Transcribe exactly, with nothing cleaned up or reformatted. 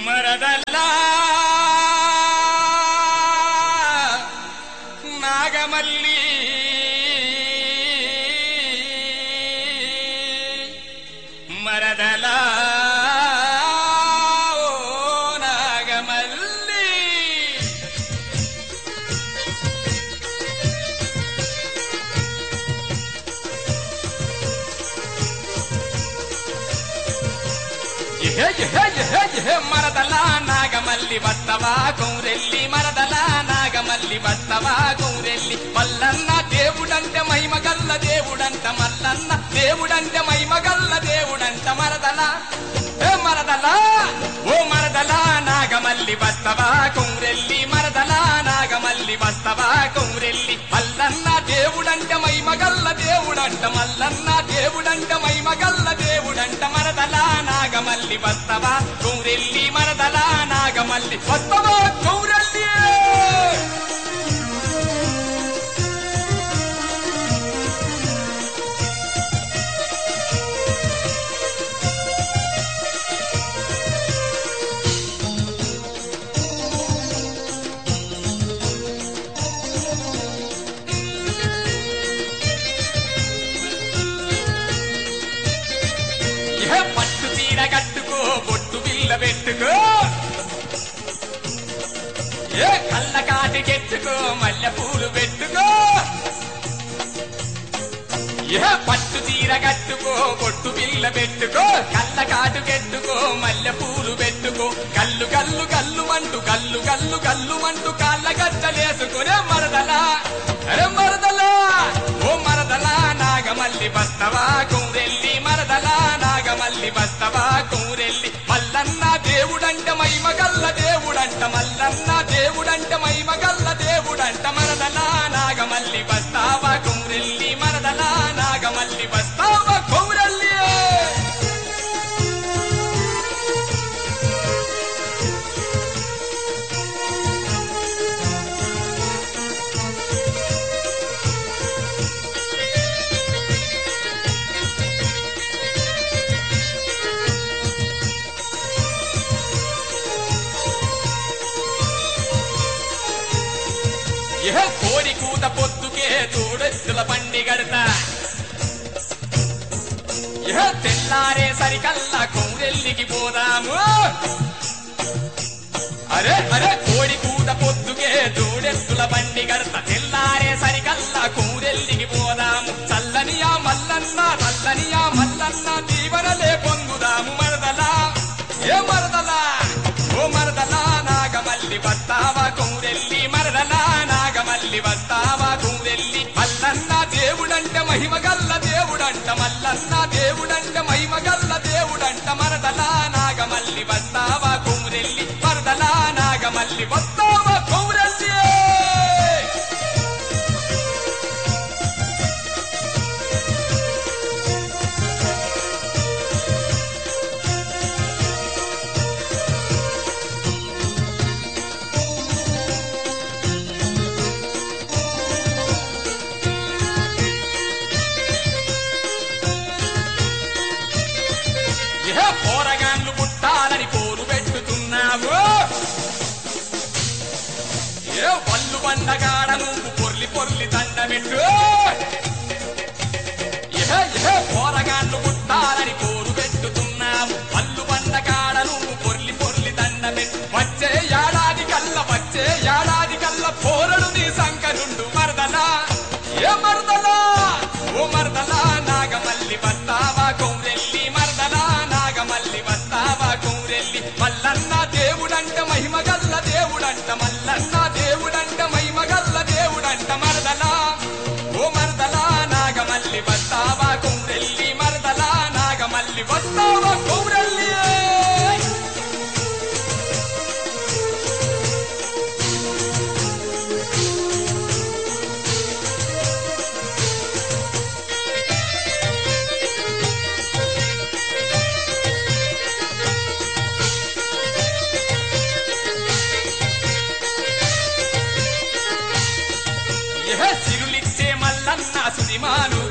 మరదల్లా నాగమల్లి మరదలా ఓ నాగమల్లి ఏ ఏ ఏ మరదలా నాగమల్లి వస్తవా గౌరెల్లి మరదలా నాగమల్లి వస్తవా గౌరెల్లి మల్లన్న దేవుడంటే మహిమగల్ల దేవుడంట మల్లన్న దేవుడంటే మహిమగల్ల దేవుడంట మరదలా ఏ మరదలా ఓ మరదలా నాగమల్లి వస్తవా గౌరెల్లి మరదలా నాగమల్లి వస్తవా గౌరెల్లి మల్లన్న దేవుడంటే మహిమగల్ల దేవుడంట మల్లన్న దేవుడంటే మహిమగల్ల దేవుడంట మరదలా నాగమల్లి వస్తవా గౌరెల్లి మరదలా నాగమల్లి వస్తవా గౌరెల్లి పట్టు తీర కట్టుకో బొట్టు బిల్ల పెట్టుకో ఏ కళ్ళ కాటి కెచ్చుకో మల్లె పూలు పెట్టుకో ఏ పట్టు తీర కట్టుకో బొట్టు బిల్ల పెట్టుకో కళ్ళ కాటు కెట్టుకో మల్లె పూలు పెట్టుకో కల్లు కల్లు కల్లు మంటూ కల్లు కల్లు కల్లు మంటూ కాళ్ళ గచ్చలేసుకునే మరదలా అరే మరదలా ఓ మరదలా నాగమల్లి వస్తవా గౌరెల్లి మరదలా నాగమల్లి వస్తవా గౌరెల్లి మల్లన్న దేవుడంట మహిమగల్ల దేవుడంట మల్లన్న దేవుడంట మహిమగల్ల దేవుడంట మరదలా నాగమల్లి వస్తావా గౌరెల్లి మరదలా నాగమల్లి వస్తావా గౌరెల్లి ఏ కోడి కూత పొత్తుకే తోడెత్తుల బండి గడతా ఏ తెల్లారే సరికల్లా గౌరెల్లికి పోదాము అరే అరే కోడి కూత పొత్తుకే తోడెత్తుల బండి గడతా తెల్లారే సరికల్లా గౌరెల్లికి పోదాము చల్లనియా మల్లన్న చల్లనియా మల్లన్న దీవనలే పొందుదాము మరదలా ఏ మరదలా ఓ మరదలా నాగమల్లి వస్తావా గౌరెల్లి మరదలా నాగమల్లి వస్తావా గౌరెల్లి మల్లన్న దేవుడంట మహిమగల్ల దేవుడంట మల్లన్న దేవుడంట మహిమగల్ల దేవుడంట మరదలా నాగమల్లి వస్తావా గౌరెల్లి మరదలా నాగమల్లి వస్తావా గౌరెల్లి పోరగాన్లు పుట్టాలని పోరు పెట్టుతున్నావు ఏ వల్లు బండగాడ నువ్వు పొర్లి పొర్లి దండమెట్టు ఏ పోరగాన్లు పుట్టాలని పోరు పెట్టుతున్నావు వల్లు బండగాడ నువ్వు పొర్లి పొర్లి దండమెట్టు వచ్చే ఏడాది కల్ల వచ్చే ఏడాది కల్ల పోరడు నీ సంకరుండు మరదలా ఏ మరదలా ఓ మరదలా నాగమల్లి వస్తావా గౌరెల్లి మరదలా నాగమల్లి వస్తావా గౌరెల్లి మల్లన్న దేవుడంట మహిమగల్ల దేవుడంట మల్లన్న దేవుడంట మహిమగల్ల దేవుడంట మరదలా ఓ మరదలా నాగమల్లి వస్తావా గౌరెల్లి మరదలా నాగమల్లి వస్తావా గౌరెల్లి సిరులిచ్చే మల్లన్న సుదిమాను